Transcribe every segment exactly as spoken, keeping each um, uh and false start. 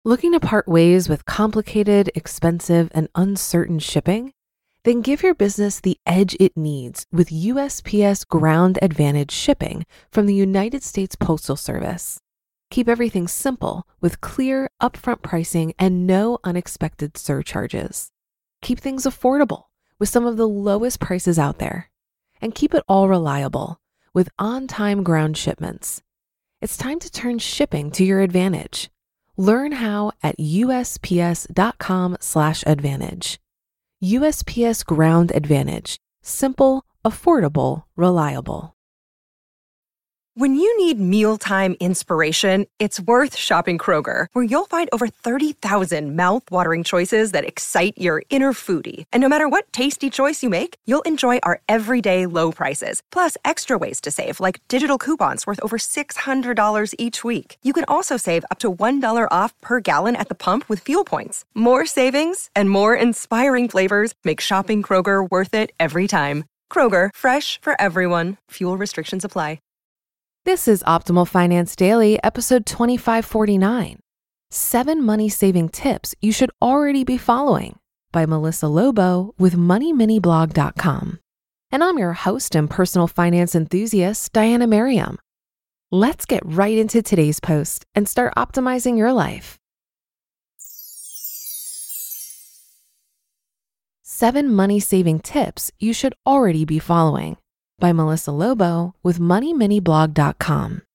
Looking to part ways with complicated, expensive, and uncertain shipping? Then give your business the edge it needs with U S P S Ground Advantage shipping from the United States Postal Service. Keep everything simple with clear, upfront pricing and no unexpected surcharges. Keep things affordable with some of the lowest prices out there. And keep it all reliable with on-time ground shipments. It's time to turn shipping to your advantage. Learn how at U S P S dot com slash advantage. U S P S Ground Advantage. Simple, affordable, reliable. When you need mealtime inspiration, it's worth shopping Kroger, where you'll find over thirty thousand mouth-watering choices that excite your inner foodie. And no matter what tasty choice you make, you'll enjoy our everyday low prices, plus extra ways to save, like digital coupons worth over six hundred dollars each week. You can also save up to one dollar off per gallon at the pump with fuel points. More savings and more inspiring flavors make shopping Kroger worth it every time. Kroger, fresh for everyone. Fuel restrictions apply. This is Optimal Finance Daily, episode twenty-five forty-nine. Seven Money-Saving Tips You Should Already Be Following by Melissa Lobo with money mini blog dot com. And I'm your host and personal finance enthusiast, Diana Merriam. Let's get right into today's post and start optimizing your life. Seven Money-Saving Tips You Should Already Be Following by Melissa Lobo with money mini blog dot com.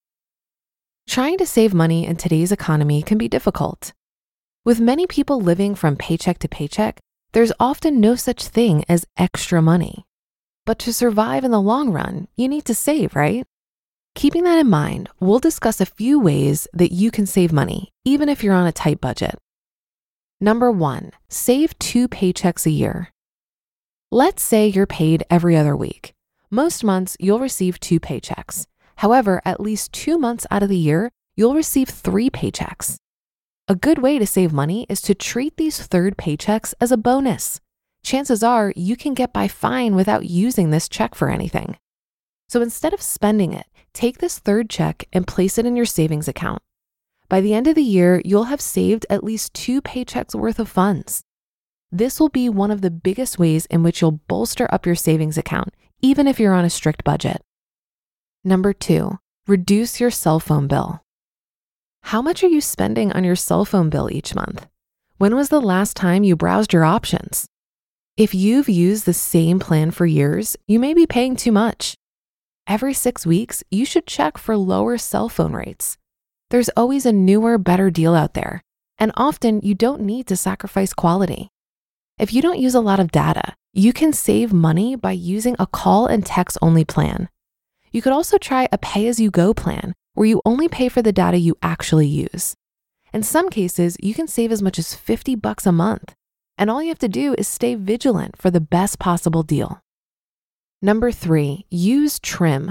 Trying to save money in today's economy can be difficult. With many people living from paycheck to paycheck, there's often no such thing as extra money. But to survive in the long run, you need to save, right? Keeping that in mind, we'll discuss a few ways that you can save money, even if you're on a tight budget. Number one, save two paychecks a year. Let's say you're paid every other week. Most months, you'll receive two paychecks. However, at least two months out of the year, you'll receive three paychecks. A good way to save money is to treat these third paychecks as a bonus. Chances are you can get by fine without using this check for anything. So instead of spending it, take this third check and place it in your savings account. By the end of the year, you'll have saved at least two paychecks worth of funds. This will be one of the biggest ways in which you'll bolster up your savings account, even if you're on a strict budget. Number two, reduce your cell phone bill. How much are you spending on your cell phone bill each month? When was the last time you browsed your options? If you've used the same plan for years, you may be paying too much. Every six weeks, you should check for lower cell phone rates. There's always a newer, better deal out there, and often you don't need to sacrifice quality. If you don't use a lot of data, you can save money by using a call and text only plan. You could also try a pay-as-you-go plan where you only pay for the data you actually use. In some cases, you can save as much as fifty bucks a month, and all you have to do is stay vigilant for the best possible deal. Number three, use Trim.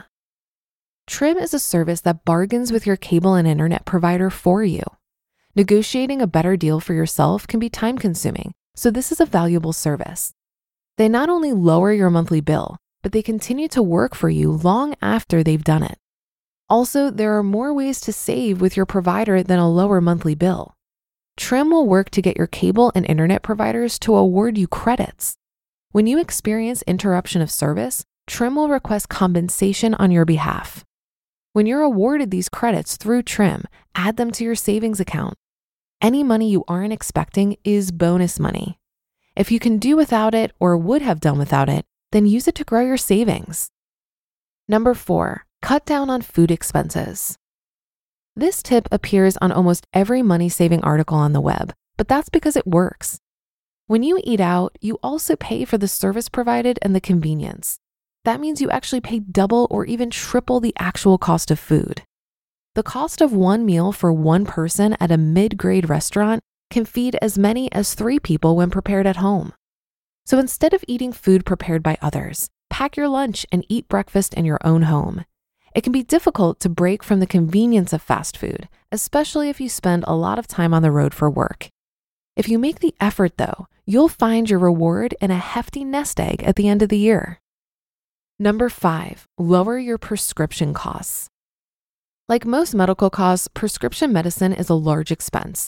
Trim is a service that bargains with your cable and internet provider for you. Negotiating a better deal for yourself can be time-consuming, so this is a valuable service. They not only lower your monthly bill, but they continue to work for you long after they've done it. Also, there are more ways to save with your provider than a lower monthly bill. Trim will work to get your cable and internet providers to award you credits. When you experience interruption of service, Trim will request compensation on your behalf. When you're awarded these credits through Trim, add them to your savings account. Any money you aren't expecting is bonus money. If you can do without it or would have done without it, then use it to grow your savings. Number four, cut down on food expenses. This tip appears on almost every money-saving article on the web, but that's because it works. When you eat out, you also pay for the service provided and the convenience. That means you actually pay double or even triple the actual cost of food. The cost of one meal for one person at a mid-grade restaurant can feed as many as three people when prepared at home. So instead of eating food prepared by others, pack your lunch and eat breakfast in your own home. It can be difficult to break from the convenience of fast food, especially if you spend a lot of time on the road for work. If you make the effort though, you'll find your reward in a hefty nest egg at the end of the year. Number five, lower your prescription costs. Like most medical costs, prescription medicine is a large expense.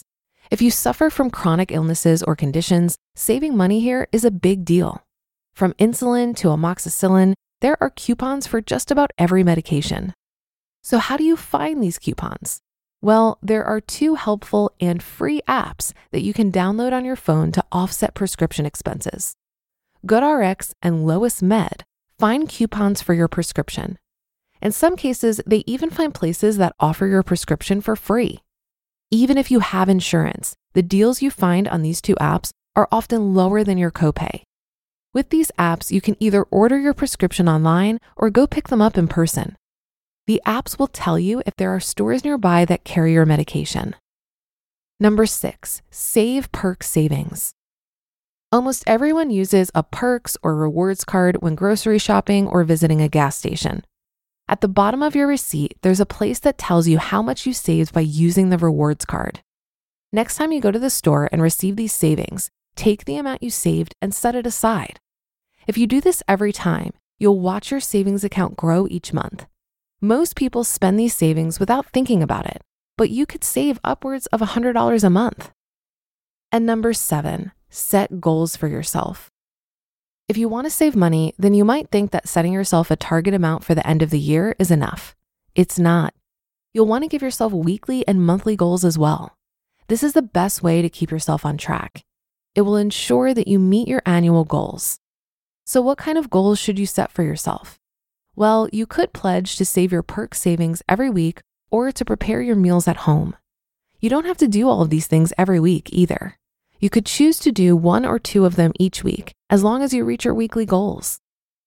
If you suffer from chronic illnesses or conditions, saving money here is a big deal. From insulin to amoxicillin, there are coupons for just about every medication. So how do you find these coupons? Well, there are two helpful and free apps that you can download on your phone to offset prescription expenses. GoodRx and Lois Med find coupons for your prescription. In some cases, they even find places that offer your prescription for free. Even if you have insurance, the deals you find on these two apps are often lower than your copay. With these apps, you can either order your prescription online or go pick them up in person. The apps will tell you if there are stores nearby that carry your medication. Number six, Save Perks Savings. Almost everyone uses a Perks or Rewards card when grocery shopping or visiting a gas station. At the bottom of your receipt, there's a place that tells you how much you saved by using the Rewards card. Next time you go to the store and receive these savings, take the amount you saved and set it aside. If you do this every time, you'll watch your savings account grow each month. Most people spend these savings without thinking about it, but you could save upwards of one hundred dollars a month. And number seven, set goals for yourself. If you want to save money, then you might think that setting yourself a target amount for the end of the year is enough. It's not. You'll want to give yourself weekly and monthly goals as well. This is the best way to keep yourself on track. It will ensure that you meet your annual goals. So what kind of goals should you set for yourself? Well, you could pledge to save your Perks savings every week or to prepare your meals at home. You don't have to do all of these things every week either. You could choose to do one or two of them each week, as long as you reach your weekly goals.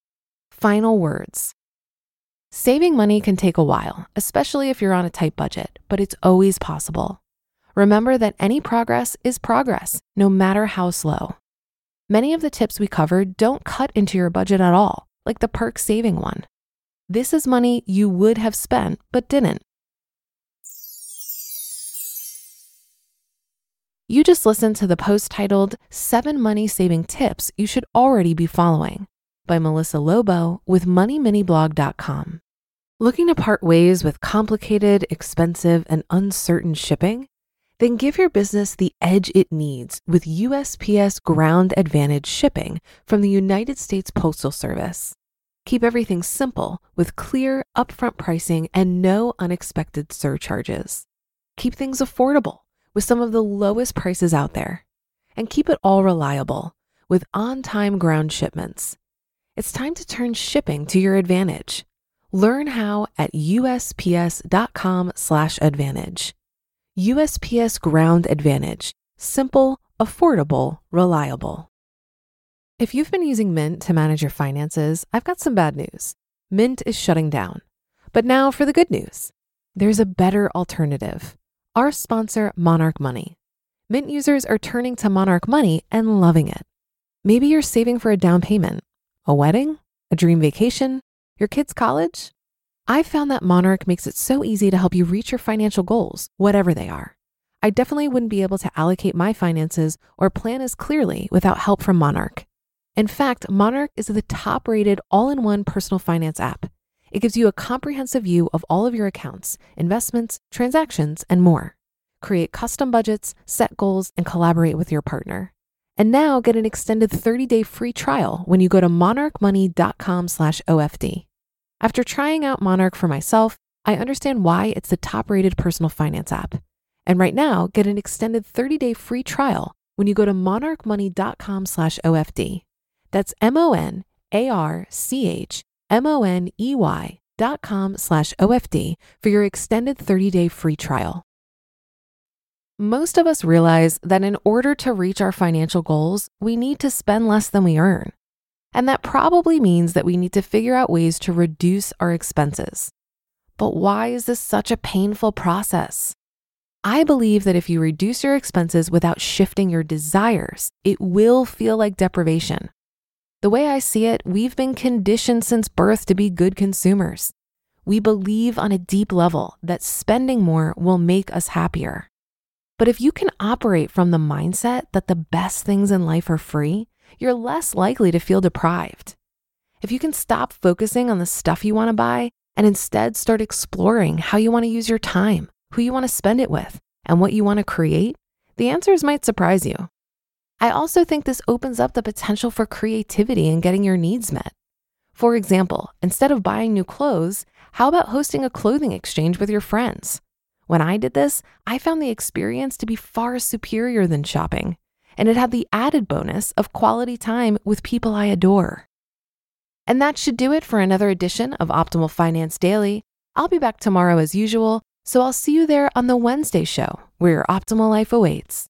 Final words. Saving money can take a while, especially if you're on a tight budget, but it's always possible. Remember that any progress is progress, no matter how slow. Many of the tips we covered don't cut into your budget at all, like the Perks saving one. This is money you would have spent, but didn't. You just listened to the post titled Seven Money Saving Tips You Should Already Be Following by Melissa Lobo with money mini blog dot com. Looking to part ways with complicated, expensive, and uncertain shipping? Then give your business the edge it needs with U S P S Ground Advantage shipping from the United States Postal Service. Keep everything simple with clear, upfront pricing and no unexpected surcharges. Keep things affordable with some of the lowest prices out there. And keep it all reliable with on-time ground shipments. It's time to turn shipping to your advantage. Learn how at U S P S dot com slash advantage. U S P S Ground Advantage. Simple, affordable, reliable. If you've been using Mint to manage your finances, I've got some bad news. Mint is shutting down. But now for the good news. There's a better alternative. Our sponsor, Monarch Money. Mint users are turning to Monarch Money and loving it. Maybe you're saving for a down payment, a wedding, a dream vacation, your kids' college. I've found that Monarch makes it so easy to help you reach your financial goals, whatever they are. I definitely wouldn't be able to allocate my finances or plan as clearly without help from Monarch. In fact, Monarch is the top-rated all-in-one personal finance app. It gives you a comprehensive view of all of your accounts, investments, transactions, and more. Create custom budgets, set goals, and collaborate with your partner. And now get an extended thirty-day free trial when you go to monarch money dot com slash O F D. After trying out Monarch for myself, I understand why it's the top-rated personal finance app. And right now, get an extended thirty-day free trial when you go to monarch money dot com slash O F D. That's M-O-N-A-R-C-H M-O-N-E-Y dot com slash O F D for your extended thirty-day free trial. Most of us realize that in order to reach our financial goals, we need to spend less than we earn. And that probably means that we need to figure out ways to reduce our expenses. But why is this such a painful process? I believe that if you reduce your expenses without shifting your desires, it will feel like deprivation. The way I see it, we've been conditioned since birth to be good consumers. We believe on a deep level that spending more will make us happier. But if you can operate from the mindset that the best things in life are free, you're less likely to feel deprived. If you can stop focusing on the stuff you want to buy and instead start exploring how you want to use your time, who you want to spend it with, and what you want to create, The answers might surprise you. I also think this opens up the potential for creativity in getting your needs met. For example, instead of buying new clothes, how about hosting a clothing exchange with your friends? When I did this, I found the experience to be far superior than shopping, and it had the added bonus of quality time with people I adore. And that should do it for another edition of Optimal Finance Daily. I'll be back tomorrow as usual, so I'll see you there on the Wednesday show where your optimal life awaits.